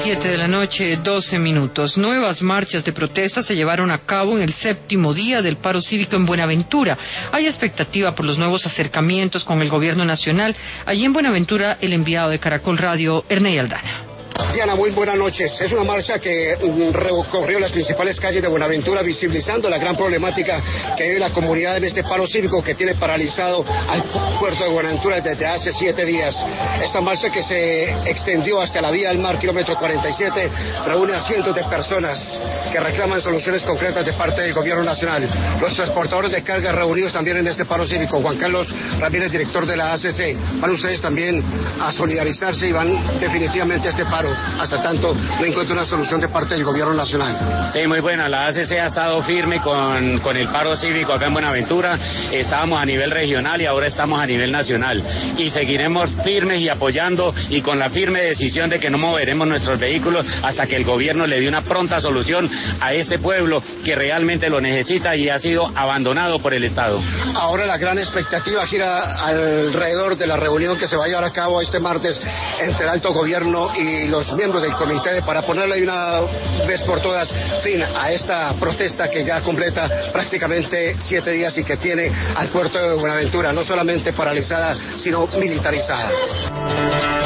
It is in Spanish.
7 de la noche, 12 minutos. Nuevas marchas de protesta se llevaron a cabo en el 7º día del paro cívico en Buenaventura. Hay expectativa por los nuevos acercamientos con el gobierno nacional. Allí en Buenaventura, el enviado de Caracol Radio, Ernei Aldana. Diana, muy buenas noches. Es una marcha que recorrió las principales calles de Buenaventura, visibilizando la gran problemática que vive la comunidad en este paro cívico que tiene paralizado al puerto de Buenaventura desde hace 7 días. Esta marcha, que se extendió hasta la vía del mar, kilómetro 47, reúne a cientos de personas que reclaman soluciones concretas de parte del gobierno nacional. Los transportadores de carga reunidos también en este paro cívico. Juan Carlos Ramírez, director de la ACC. Van ustedes también a solidarizarse y van definitivamente a este paro, hasta tanto no encuentra una solución de parte del gobierno nacional. Sí, muy buena. La ACC ha estado firme con el paro cívico acá en Buenaventura. Estábamos a nivel regional y ahora estamos a nivel nacional. Y seguiremos firmes y apoyando y con la firme decisión de que no moveremos nuestros vehículos hasta que el gobierno le dé una pronta solución a este pueblo que realmente lo necesita y ha sido abandonado por el Estado. Ahora la gran expectativa gira alrededor de la reunión que se va a llevar a cabo este martes entre el alto gobierno y los miembros del comité para ponerle de una vez por todas fin a esta protesta que ya completa prácticamente 7 días y que tiene al puerto de Buenaventura no solamente paralizada, sino militarizada.